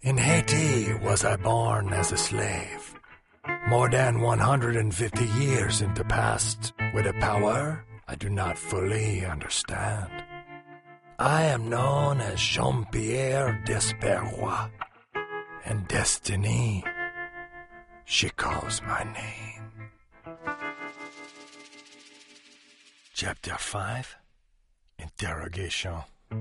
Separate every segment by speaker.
Speaker 1: In Haiti was I born as a slave. More than 150 years in the past, with a power I do not fully understand. I am known as Jean-Pierre Desperrois, and Destiny, she calls my name. Chapter 5, Interrogation.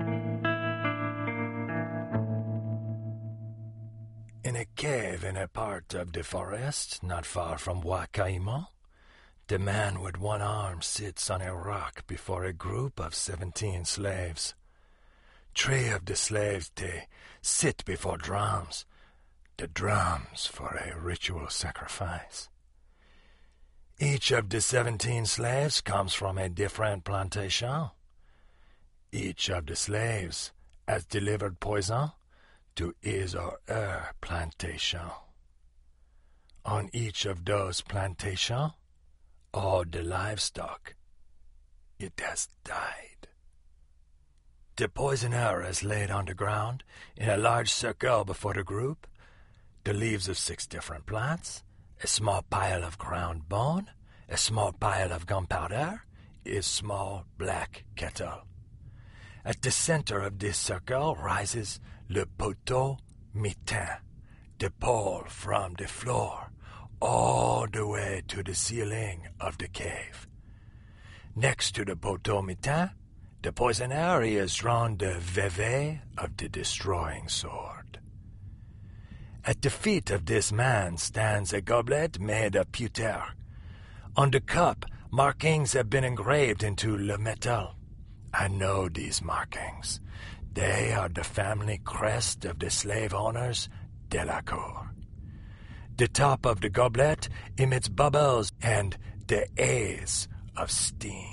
Speaker 1: In a cave in a part of the forest not far from Ouakaïma, the man with one arm sits on a rock before a group of 17 slaves. 3 of the slaves, they sit before drums, the drums for a ritual sacrifice. Each of the 17 slaves comes from a different plantation. Each of the slaves has delivered poison to his or her plantation. On each of those plantations, all the livestock, it has died. The poisoner has laid on the ground in a large circle before the group the leaves of 6 different plants, a small pile of ground bone, a small pile of gunpowder, a small black kettle. At the center of this circle rises le poteau mitin, the pole from the floor all the way to the ceiling of the cave. Next to the poteau mitin, the poisoner has drawn the veve of the destroying sword. At the feet of this man stands a goblet made of pewter. On the cup, markings have been engraved into le metal. I know these markings. They are the family crest of the slave owners Delacour. The top of the goblet emits bubbles and the haze of steam.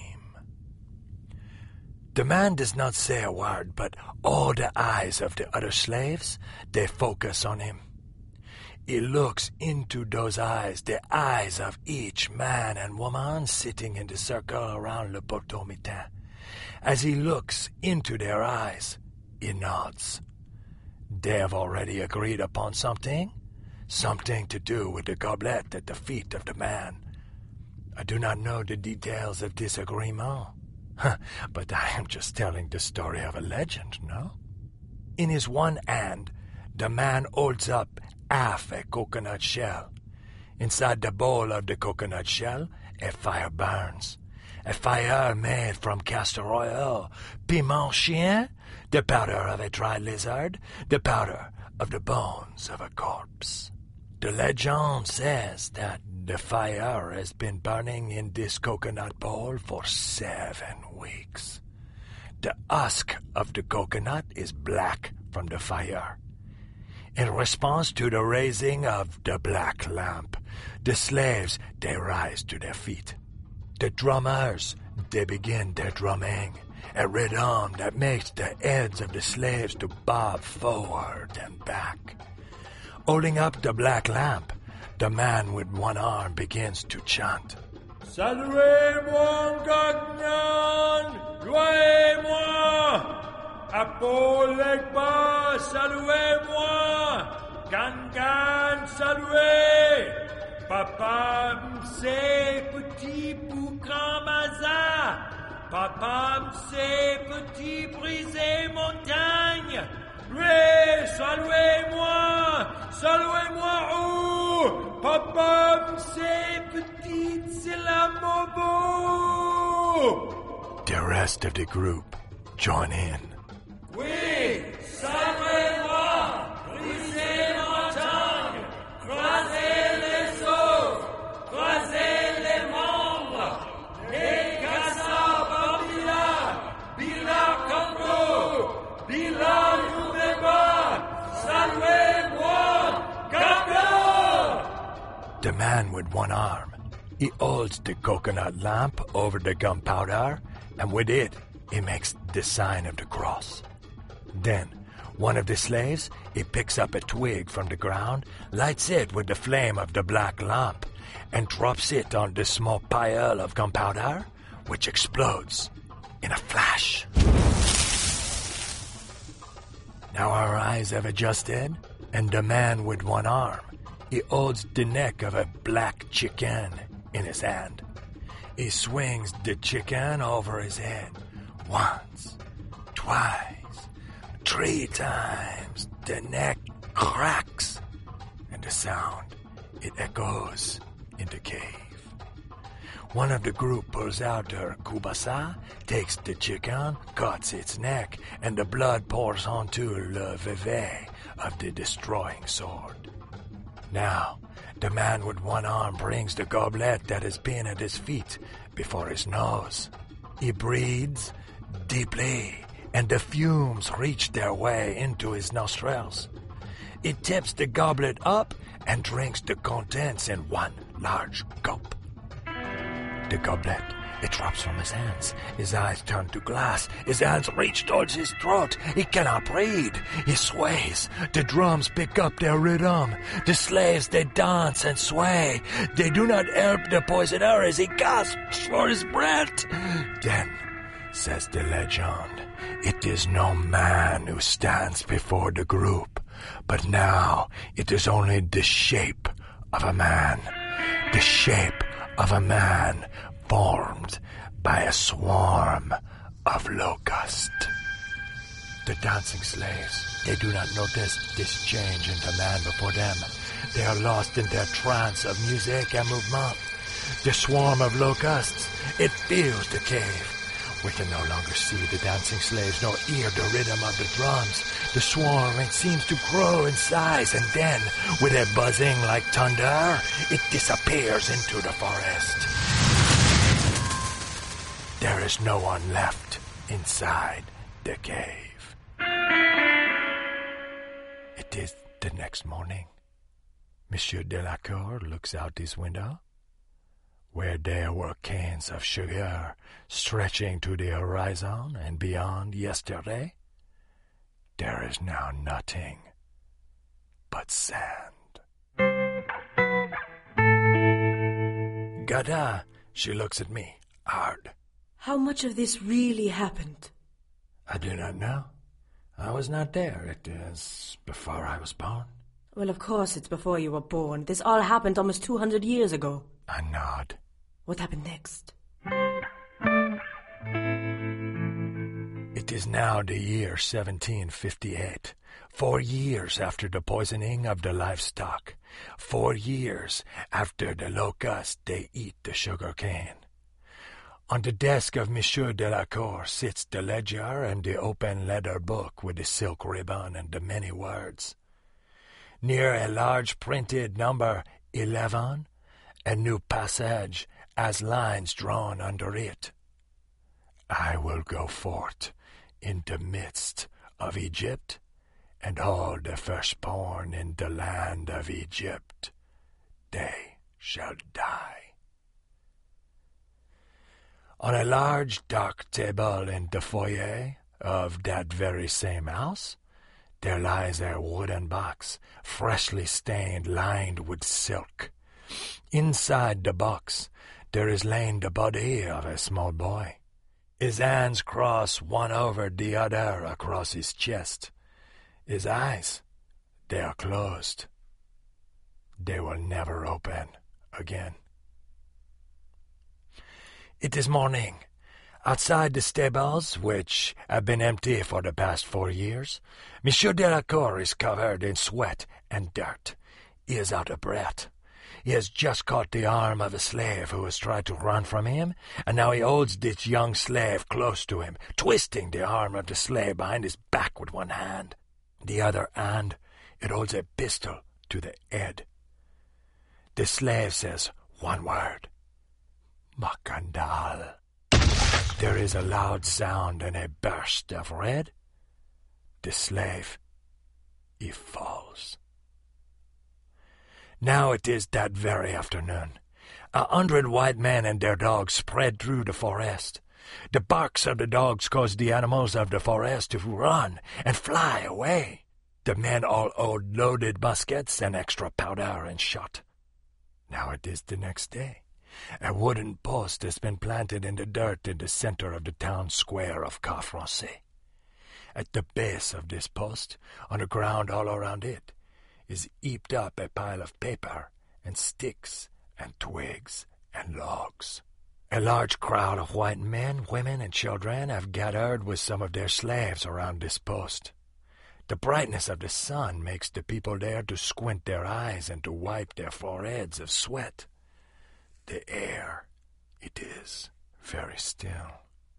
Speaker 1: The man does not say a word, but all the eyes of the other slaves, they focus on him. He looks into those eyes, the eyes of each man and woman sitting in the circle around le poteau mitin. As he looks into their eyes, he nods. They have already agreed upon something to do with the goblet at the feet of the man. I do not know the details of this agreement, but I am just telling the story of a legend, no? In his one hand, the man holds up half a coconut shell. Inside the bowl of the coconut shell, a fire burns. A fire made from castor oil, piment chien, the powder of a dry lizard, the powder of the bones of a corpse. The legend says that the fire has been burning in this coconut bowl for 7 weeks. The husk of the coconut is black from the fire. In response to the raising of the black lamp, the slaves, they rise to their feet. The drummers, they begin their drumming, a rhythm that makes the heads of the slaves to bob forward and back. Holding up the black lamp, the man with one arm begins to chant. Saluez-moi, Gagnon, louez-moi, Apollegba, saluez-moi, Gangan, saluez. Papa m'sait petit boucan maza, papa m'sait petit brisé montagne. Louez, saluez-moi où? Papa m'sait petit c'est la mobo. The rest of the group join in.
Speaker 2: Oui, saluez-moi, brisé montagne, croisez les os, croisez les membres, les Gaza Babila, Bila Congo, Bila Youbeba, saluez-moi, Gaga!
Speaker 1: The man with one arm, he holds the coconut lamp over the gunpowder, and with it, he makes the sign of the cross. Then, one of the slaves, he picks up a twig from the ground, lights it with the flame of the black lamp, and drops it on the small pile of gunpowder, which explodes in a flash. Now our eyes have adjusted, and the man with one arm, he holds the neck of a black chicken in his hand. He swings the chicken over his head once, twice, 3 times. The neck cracks, and the sound, it echoes in the cave. One of the group pulls out their kubasa, takes the chicken, cuts its neck, and the blood pours onto le veve of the destroying sword. Now, the man with one arm brings the goblet that has been at his feet before his nose. He breathes deeply, and the fumes reach their way into his nostrils. He tips the goblet up and drinks the contents in one large gulp. The goblet, it drops from his hands. His eyes turn to glass. His hands reach towards his throat. He cannot breathe. He sways. The drums pick up their rhythm. The slaves, they dance and sway. They do not help the poisoner as he gasps for his breath. Then, says the legend, it is no man who stands before the group, but now it is only the shape of a man. The shape of a man formed by a swarm of locusts. The dancing slaves, they do not notice this change in the man before them. They are lost in their trance of music and movement. The swarm of locusts, it fills the cave. We can no longer see the dancing slaves nor hear the rhythm of the drums. The swarm, it seems to grow in size, and then, with a buzzing like thunder, it disappears into the forest. There is no one left inside the cave. It is the next morning. Monsieur Delacour looks out his window. Where there were canes of sugar stretching to the horizon and beyond yesterday, there is now nothing but sand. Gada, she looks at me, hard.
Speaker 3: How much of this really happened?
Speaker 1: I do not know. I was not there. It is before I was born.
Speaker 3: Well, of course it's before you were born. This all happened almost 200 years ago.
Speaker 1: I nod.
Speaker 3: What happened next?
Speaker 1: It is now the year 1758, 4 years after the poisoning of the livestock, 4 years after the locusts they eat the sugar cane. On the desk of Monsieur Delacour sits the ledger and the open leather book with the silk ribbon and the many words. Near a large printed number 11, a new passage has lines drawn under it. I will go forth in the midst of Egypt, and all the firstborn in the land of Egypt, they shall die. On a large dark table in the foyer of that very same house, there lies a wooden box, freshly stained, lined with silk. Inside the box, there is lain the body of a small boy. His hands cross one over the other across his chest. His eyes, they are closed. They will never open again. It is morning. Outside the stables, which have been empty for the past 4 years, Monsieur Delacour is covered in sweat and dirt. He is out of breath. He has just caught the arm of a slave who has tried to run from him, and now he holds this young slave close to him, twisting the arm of the slave behind his back with one hand. The other hand, it holds a pistol to the head. The slave says one word, Macandal. There is a loud sound and a burst of red. The slave, he falls. Now it is that very afternoon. 100 white men and their dogs spread through the forest. The barks of the dogs cause the animals of the forest to run and fly away. The men all hold loaded muskets and extra powder and shot. Now it is the next day. A wooden post has been planted in the dirt in the center of the town square of Car Francais. At the base of this post, on the ground all around it, is heaped up a pile of paper and sticks and twigs and logs. A large crowd of white men, women, and children have gathered with some of their slaves around this post. The brightness of the sun makes the people there to squint their eyes and to wipe their foreheads of sweat. The air, it is very still.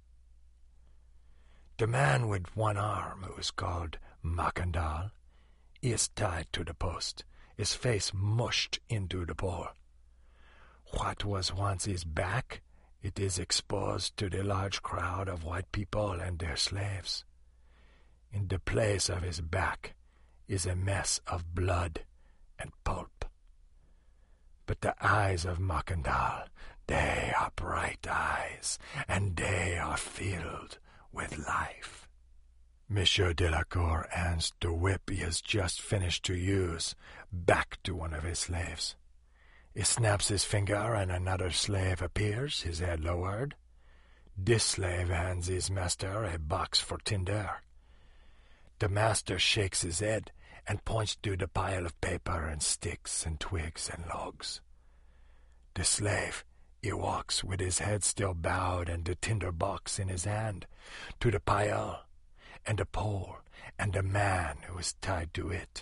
Speaker 1: The man with one arm, who is called Makandal, is tied to the post, his face mushed into the pole. What was once his back, it is exposed to the large crowd of white people and their slaves. In the place of his back is a mess of blood and pulp. But the eyes of Makandal, they are bright eyes, and they are filled with life. Monsieur Delacour hands the whip he has just finished to use back to one of his slaves. He snaps his finger and another slave appears, his head lowered. This slave hands his master a box for tinder. The master shakes his head and points to the pile of paper and sticks and twigs and logs. The slave, he walks with his head still bowed and the tinder box in his hand to the pile and the pole and the man who is tied to it.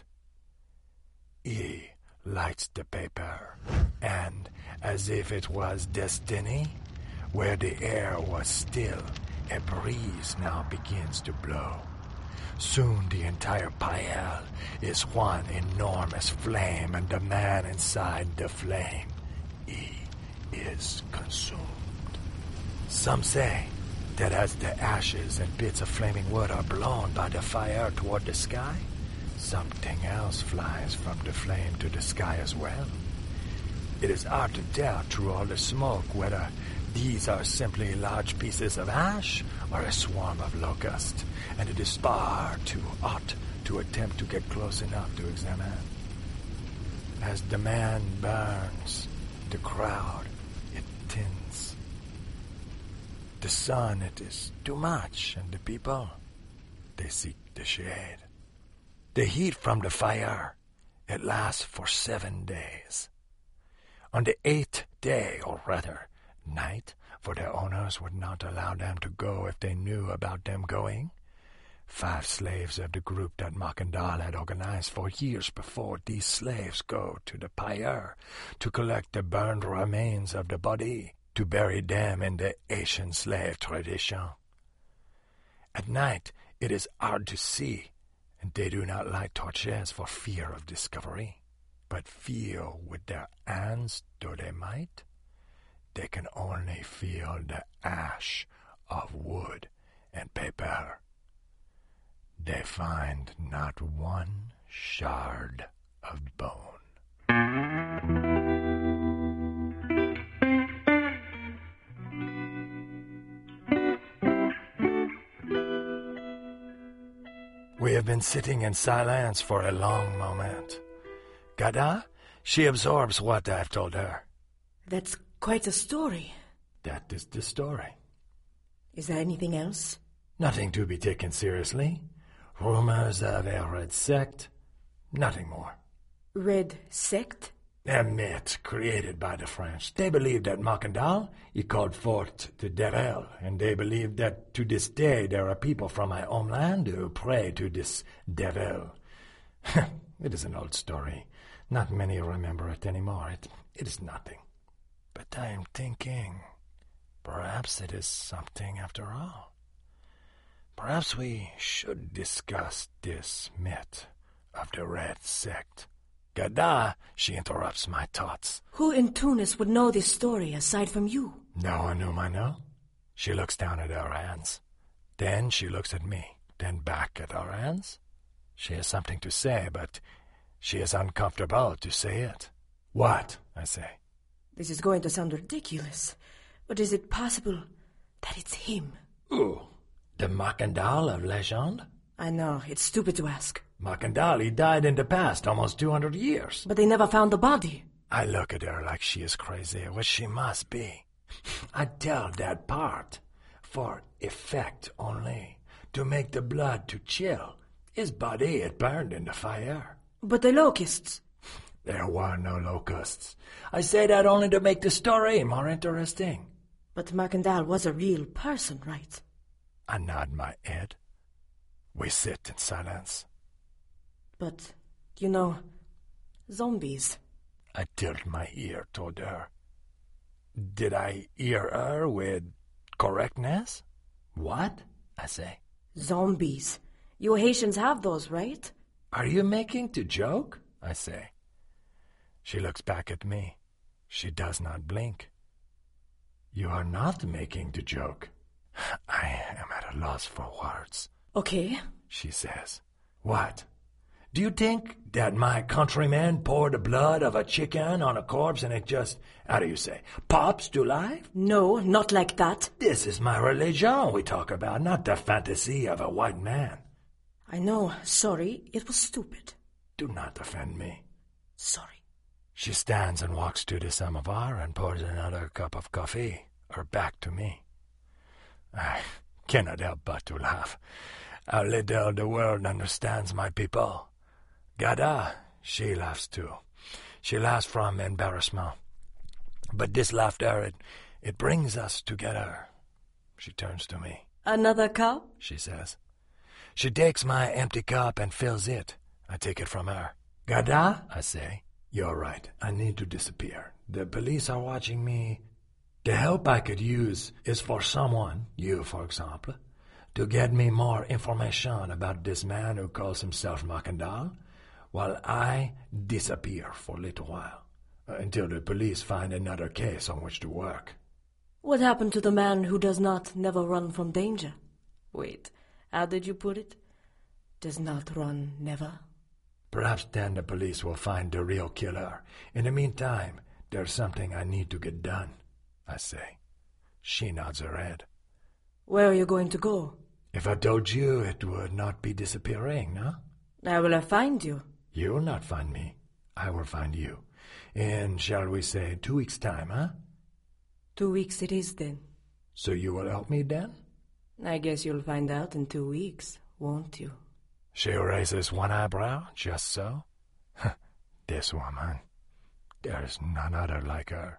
Speaker 1: He lights the paper, and, as if it was destiny, where the air was still, a breeze now begins to blow. Soon the entire pile is one enormous flame, and the man inside the flame, he is consumed. Some say that as the ashes and bits of flaming wood are blown by the fire toward the sky, something else flies from the flame to the sky as well. It is hard to tell through all the smoke whether these are simply large pieces of ash or a swarm of locusts, and it is far too hot to attempt to get close enough to examine. As the man burns, the crowd, it thins. The sun, it is too much, and the people, they seek the shade. The heat from the fire, it lasts for 7 days. On the 8th day, or rather, night, for their owners would not allow them to go if they knew about them going, 5 slaves of the group that Makandal had organized for years before, these slaves go to the pyre to collect the burned remains of the body, to bury them in the Asian slave tradition. At night, it is hard to see, and they do not light torches for fear of discovery, but feel with their hands, though they might, they can only feel the ash of wood and paper. They find not one shard of bone. We have been sitting in silence for a long moment. Gada, she absorbs what I've told her.
Speaker 3: That's quite a story.
Speaker 1: That is the story.
Speaker 3: Is there anything else?
Speaker 1: Nothing to be taken seriously. Rumors of a red sect. Nothing more.
Speaker 3: Red sect?
Speaker 1: A myth created by the French. They believed that Makandal, he called forth the devil, and they believe that to this day there are people from my homeland who pray to this devil. It is an old story. Not many remember it anymore. It is nothing. But I am thinking, perhaps it is something after all. Perhaps we should discuss this myth of the red sect. Gada, she interrupts my thoughts.
Speaker 3: Who in Tunis would know this story aside from you?
Speaker 1: No one whom I know. She looks down at her hands. Then she looks at me. Then back at her hands. She has something to say, but she is uncomfortable to say it. What? I say.
Speaker 3: This is going to sound ridiculous, but is it possible that it's him?
Speaker 1: Who? The Makandal of legend?
Speaker 3: I know, it's stupid to ask.
Speaker 1: Makandal, he died in the past, almost 200 years.
Speaker 3: But they never found the body.
Speaker 1: I look at her like she is crazy, which she must be. I tell that part for effect only, to make the blood to chill. His body it burned in the fire.
Speaker 3: But the locusts.
Speaker 1: There were no locusts. I say that only to make the story more interesting.
Speaker 3: But Markendal was a real person, right?
Speaker 1: I nod my head. We sit in silence.
Speaker 3: But, zombies.
Speaker 1: I tilt my ear toward her. Did I hear her with correctness? What? I say.
Speaker 3: Zombies. You Haitians have those, right?
Speaker 1: Are you making to joke? I say. She looks back at me. She does not blink. You are not making the joke. I am at a loss for words.
Speaker 3: Okay.
Speaker 1: She says. What? Do you think that my countrymen pour the blood of a chicken on a corpse and it just, how do you say, pops to life?
Speaker 3: No, not like that.
Speaker 1: This is my religion we talk about, not the fantasy of a white man.
Speaker 3: I know. Sorry, it was stupid.
Speaker 1: Do not offend me.
Speaker 3: Sorry.
Speaker 1: She stands and walks to the samovar and pours another cup of coffee, her back to me. I cannot help but to laugh. How little the world understands my people. Gada, she laughs too. She laughs from embarrassment. But this laughter, it brings us together. She turns to me.
Speaker 3: Another cup?
Speaker 1: She says. She takes my empty cup and fills it. I take it from her. Gada, I say. You're right. I need to disappear. The police are watching me. The help I could use is for someone, you for example, to get me more information about this man who calls himself Markendal, while I disappear for a little while, until the police find another case on which to work.
Speaker 3: What happened to the man who does not never run from danger? Wait, how did you put it? Does not run never?
Speaker 1: Perhaps then the police will find the real killer. In the meantime, there's something I need to get done, I say. She nods her head.
Speaker 3: Where are you going to go?
Speaker 1: If I told you, it would not be disappearing, no?
Speaker 3: How will I find you?
Speaker 1: You will not find me. I will find you. In, shall we say, 2 weeks' time, huh?
Speaker 3: 2 weeks it is then.
Speaker 1: So you will help me then?
Speaker 3: I guess you'll find out in 2 weeks, won't you?
Speaker 1: She raises one eyebrow, just so. This woman. There is none other like her.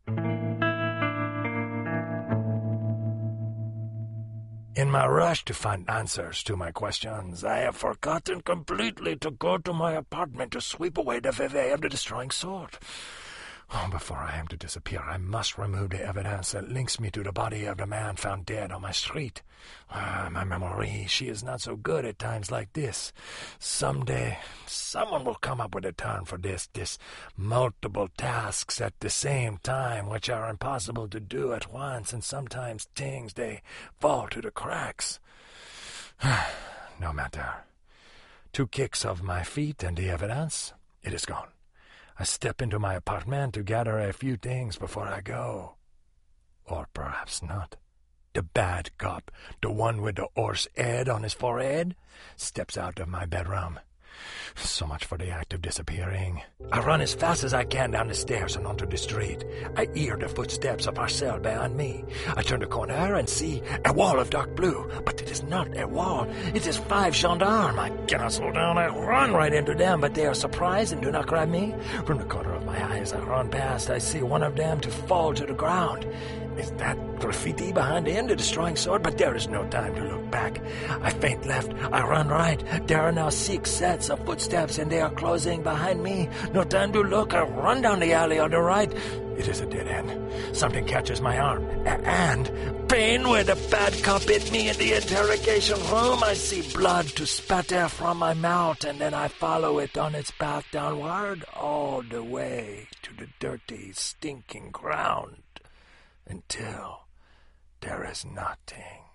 Speaker 1: In my rush to find answers to my questions, I have forgotten completely to go to my apartment to sweep away the veve of the destroying sword. Before I am to disappear, I must remove the evidence that links me to the body of the man found dead on my street. My memory, she is not so good at times like this. Someday, someone will come up with a term for this multiple tasks at the same time, which are impossible to do at once, and sometimes things, they fall to the cracks. No matter. 2 kicks of my feet and the evidence, it is gone. I step into my apartment to gather a few things before I go. Or perhaps not. The bad cop, the one with the horse head on his forehead, steps out of my bedroom. So much for the act of disappearing. I run as fast as I can down the stairs and onto the street. I hear the footsteps of Marcel behind me. I turn the corner and see a wall of dark blue. But it is not a wall. It is 5 gendarmes. I cannot slow down. I run right into them, but they are surprised and do not grab me. From the corner of my eye as I run past, I see one of them to fall to the ground. Is that graffiti behind him, the destroying sword? But there is no time to look back. I feint left. I run right. There are now 6 sets of footsteps, and they are closing behind me. No time to look. I run down the alley on the right. It is a dead end. Something catches my arm. And, pain where the bad cop hit me in the interrogation room. I see blood to spatter from my mouth, and then I follow it on its path downward all the way to the dirty, stinking ground. Until there is nothing.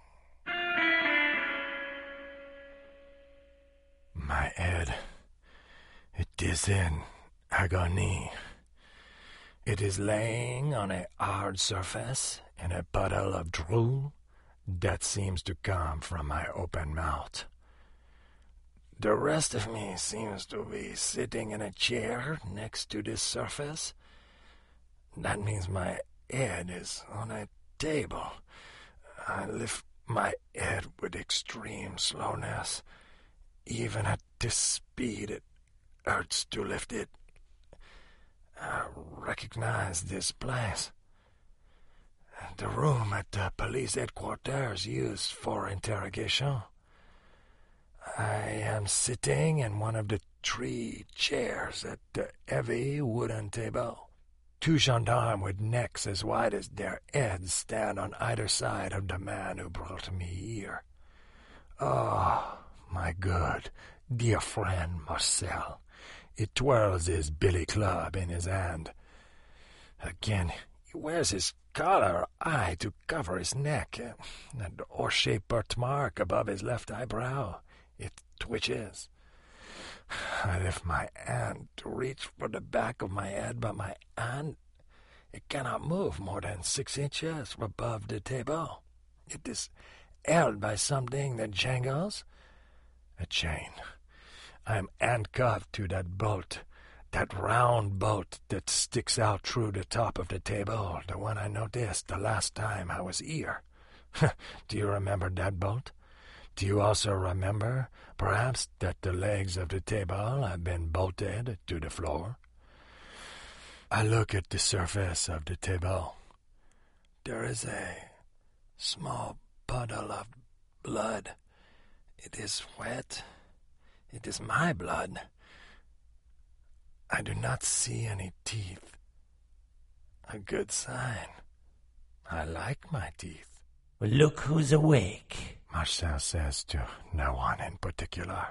Speaker 1: My head, it is in agony. It is laying on a hard surface in a puddle of drool that seems to come from my open mouth. The rest of me seems to be sitting in a chair next to this surface. That means my head is on a table. I lift my head with extreme slowness. Even at this speed, it hurts to lift it. I recognize this place. The room at the police headquarters used for interrogation. I am sitting in one of the 3 chairs at the heavy wooden table. 2 gendarmes with necks as wide as their heads stand on either side of the man who brought me here. Oh, my good, dear friend Marcel. He twirls his billy club in his hand. Again, he wears his collar eye to cover his neck, and horse-shaped birthmark above his left eyebrow. It twitches. I lift my hand to reach for the back of my head, but my hand, it cannot move more than 6 inches above the table. It is held by something that jangles. A chain. I am handcuffed to that bolt, that round bolt that sticks out through the top of the table, the one I noticed the last time I was here. Do you remember that bolt? Do you also remember, perhaps, that the legs of the table have been bolted to the floor? I look at the surface of the table. There is a small puddle of blood. It is wet. It is my blood. I do not see any teeth. A good sign. I like my teeth.
Speaker 4: Well, look who's awake,
Speaker 1: Marcel says to no one in particular.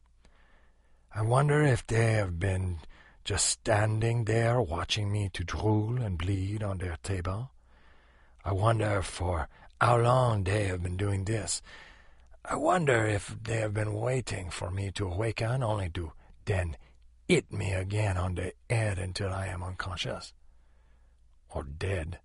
Speaker 1: I wonder if they have been just standing there watching me to drool and bleed on their table. I wonder for how long they have been doing this. I wonder if they have been waiting for me to awaken only to then hit me again on the head until I am unconscious. Or dead.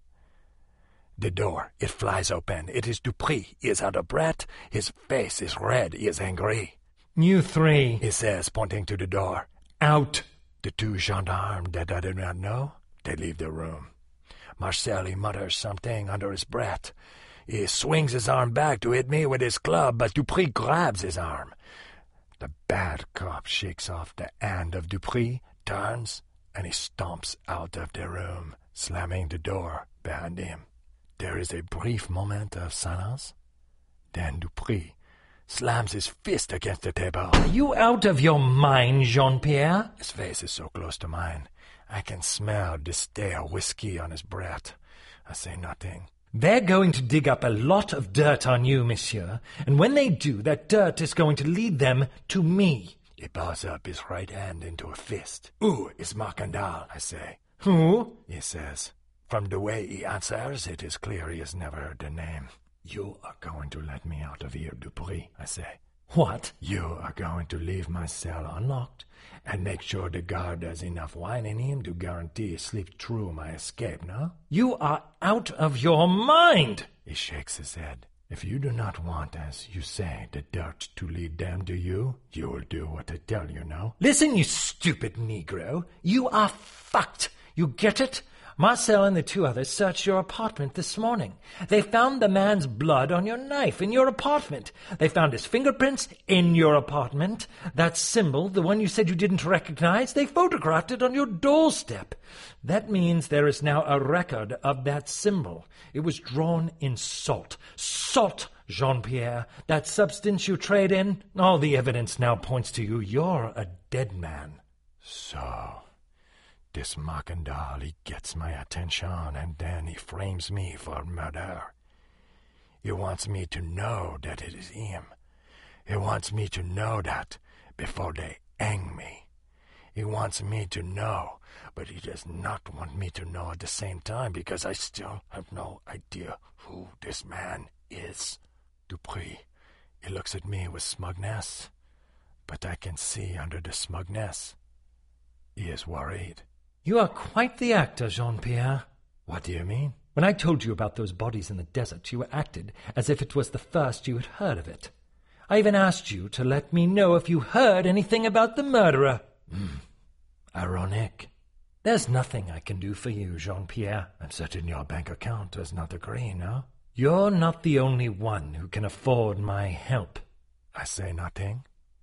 Speaker 1: The door, it flies open. It is Dupree. He is out of breath. His face is red. He is angry.
Speaker 4: "You 3,
Speaker 1: he says, pointing to the door.
Speaker 4: out."
Speaker 1: The 2 gendarmes that I do not know, they leave the room. Marcel, he mutters something under his breath. He swings his arm back to hit me with his club, but Dupree grabs his arm. The bad cop shakes off the hand of Dupree, turns, and he stomps out of the room, slamming the door behind him. There is a brief moment of silence. Then Dupree slams his fist against the table.
Speaker 4: "Are you out of your mind, Jean-Pierre?"
Speaker 1: His face is so close to mine. I can smell the stale whiskey on his breath. I say nothing.
Speaker 4: "They're going to dig up a lot of dirt on you, monsieur, and when they do, that dirt is going to lead them to me."
Speaker 1: He balls up his right hand into a fist. "Who is Marcandal?" I say.
Speaker 4: "Who?"
Speaker 1: he says. From the way he answers, it is clear he has never heard the name. "You are going to let me out of here, Dupree," I say.
Speaker 4: "What?"
Speaker 1: "You are going to leave my cell unlocked and make sure the guard has enough wine in him to guarantee he sleeps through my escape, no?"
Speaker 4: "You are out of your mind!"
Speaker 1: He shakes his head. "If you do not want, as you say, the dirt to lead them to you, you will do what I tell you, no?"
Speaker 4: "Listen, you stupid Negro. You are fucked. You get it? Marcel and the 2 others searched your apartment this morning. They found the man's blood on your knife in your apartment. They found his fingerprints in your apartment. That symbol, the one you said you didn't recognize, they photographed it on your doorstep. That means there is now a record of that symbol. It was drawn in salt. Salt, Jean-Pierre. That substance you trade in, all the evidence now points to you. You're a dead man."
Speaker 1: So, this Marcandal, he gets my attention, and then he frames me for murder. He wants me to know that it is him. He wants me to know that before they hang me. He wants me to know, but he does not want me to know at the same time, because I still have no idea who this man is. Dupree, he looks at me with smugness, but I can see under the smugness, he is worried.
Speaker 4: "You are quite the actor, Jean-Pierre."
Speaker 1: "What do you mean?"
Speaker 4: "When I told you about those bodies in the desert, you acted as if it was the first you had heard of it. I even asked you to let me know if you heard anything about the murderer."
Speaker 1: Ironic.
Speaker 4: "There's nothing I can do for you, Jean-Pierre."
Speaker 1: I'm certain your bank account does not agree, no?
Speaker 4: You're not the only one who can afford my help.
Speaker 1: I say nothing.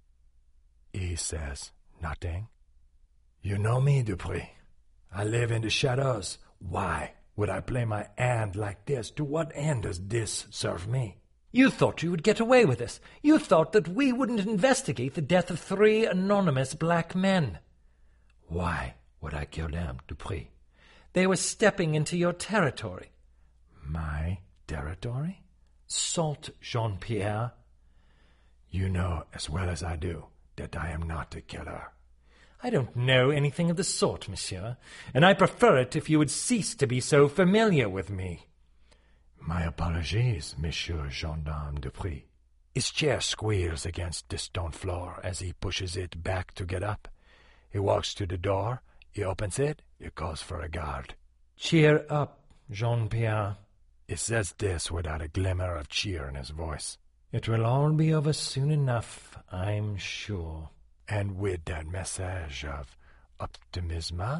Speaker 1: He says nothing. You know me, Dupree. I live in the shadows. Why would I play my hand like this? To what end does this serve me?
Speaker 4: You thought you would get away with this. You thought that we wouldn't investigate the death of 3 anonymous black men.
Speaker 1: Why would I kill them, Dupree?
Speaker 4: They were stepping into your territory.
Speaker 1: My territory?
Speaker 4: Salt, Jean-Pierre.
Speaker 1: You know as well as I do that I am not a killer.
Speaker 4: I don't know anything of the sort, monsieur, and I prefer it if you would cease to be so familiar with me.
Speaker 1: My apologies, Monsieur Gendarme Dupree. His chair squeals against the stone floor as he pushes it back to get up. He walks to the door. He opens it. He calls for a guard.
Speaker 4: Cheer up, Jean-Pierre.
Speaker 1: He says this without a glimmer of cheer in his voice.
Speaker 4: It will all be over soon enough, I'm sure.
Speaker 1: And with that message of optimism,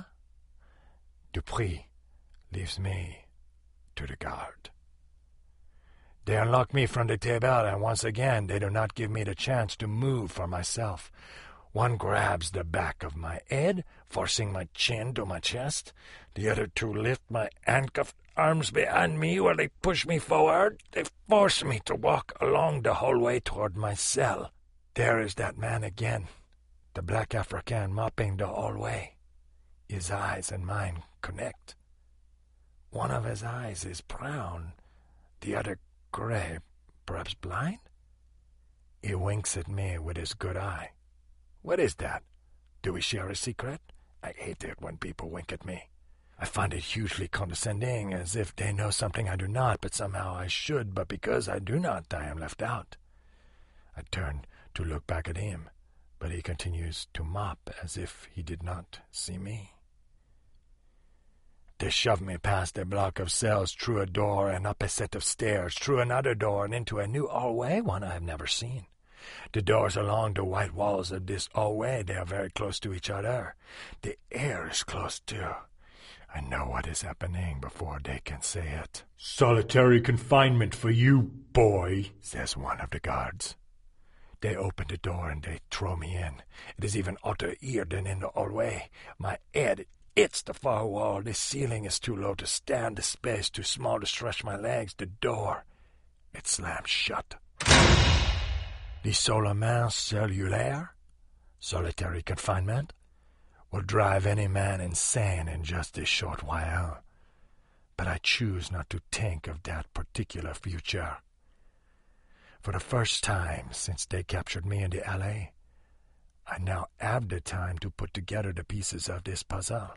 Speaker 1: Dupree leaves me to the guard. They unlock me from the table, and once again they do not give me the chance to move for myself. One grabs the back of my head, forcing my chin to my chest. The other two lift my handcuffed arms behind me while they push me forward. They force me to walk along the hallway toward my cell. There is that man again, the black African mopping the hallway. His eyes and mine connect. One of his eyes is brown, the other gray, perhaps blind? He winks at me with his good eye. What is that? Do we share a secret? I hate it when people wink at me. I find it hugely condescending, as if they know something I do not, but somehow I should, but because I do not, I am left out. I turn to look back at him, but he continues to mop as if he did not see me. They shove me past a block of cells, through a door and up a set of stairs, through another door and into a new hallway, one I have never seen. The doors along the white walls of this hallway, they are very close to each other. The air is close too. I know what is happening before they can say it.
Speaker 4: Solitary confinement for you, boy,
Speaker 1: says one of the guards. They open the door and they throw me in. It is even hotter here than in the hallway. My head hits the far wall. The ceiling is too low to stand. The space too small to stretch my legs. The door, it slams shut. L'isolement cellulaire, solitary confinement, will drive any man insane in just a short while. But I choose not to think of that particular future. For the first time since they captured me in the alley, I now have the time to put together the pieces of this puzzle.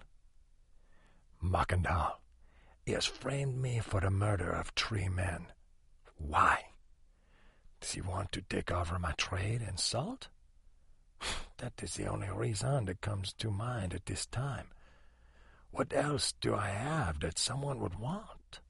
Speaker 1: Mackendal, he has framed me for the murder of 3 men. Why? Does he want to take over my trade in salt? That is the only reason that comes to mind at this time. What else do I have that someone would want?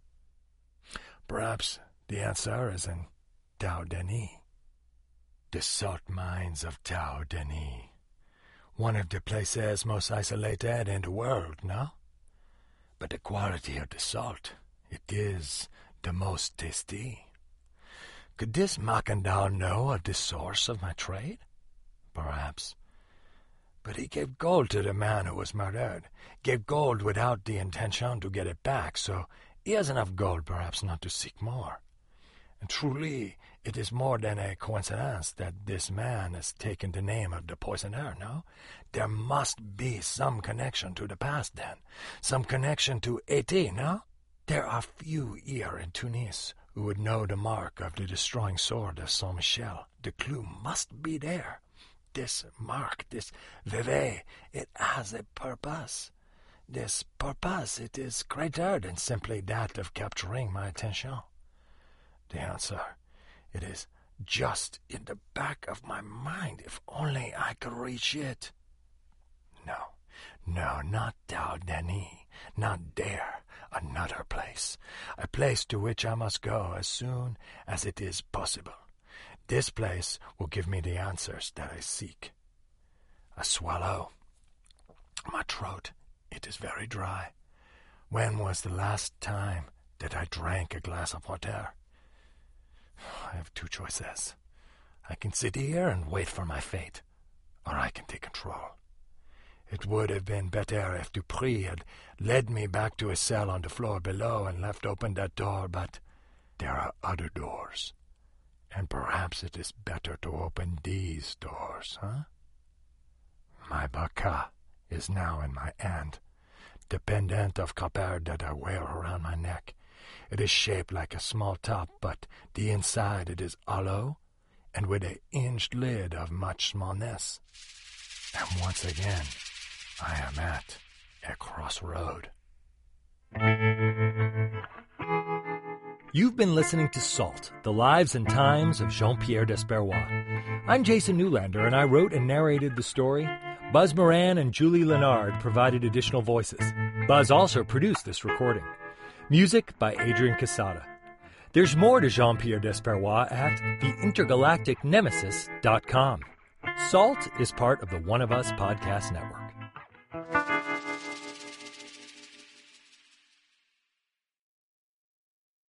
Speaker 1: Perhaps the answer is in Tau Denis. The salt mines of Tau Denis. One of the places most isolated in the world, no? But the quality of the salt, it is the most tasty. Could this Mackendal know of the source of my trade? Perhaps. But he gave gold to the man who was murdered, gave gold without the intention to get it back, so he has enough gold perhaps not to seek more. And truly, it is more than a coincidence that this man has taken the name of the poisoner, no? There must be some connection to the past, then. Some connection to Haiti, no? There are few here in Tunis who would know the mark of the destroying sword of Saint-Michel. The clue must be there. This mark, this veve, it has a purpose. This purpose, it is greater than simply that of capturing my attention. The answer, it is just in the back of my mind, if only I could reach it. No, not Tau Denis, not there, another place, a place to which I must go as soon as it is possible. This place will give me the answers that I seek. I swallow. My throat, it is very dry. When was the last time that I drank a glass of water? I have two choices. I can sit here and wait for my fate, or I can take control. It would have been better if Dupree had led me back to his cell on the floor below and left open that door, but there are other doors. And perhaps it is better to open these doors, huh? My baka is now in my hand, the pendant of copper that I wear around my neck. It is shaped like a small top, but the inside it is hollow, and with a hinged lid of much smallness. And once again, I am at a crossroad.
Speaker 4: You've been listening to Salt, The Lives and Times of Jean-Pierre Desperrois. I'm Jason Newlander, and I wrote and narrated the story. Buzz Moran and Julie Lennard provided additional voices. Buzz also produced this recording. Music by Adrian Casada. There's more to Jean-Pierre Desperrois at theintergalacticnemesis.com. Salt is part of the One of Us podcast network.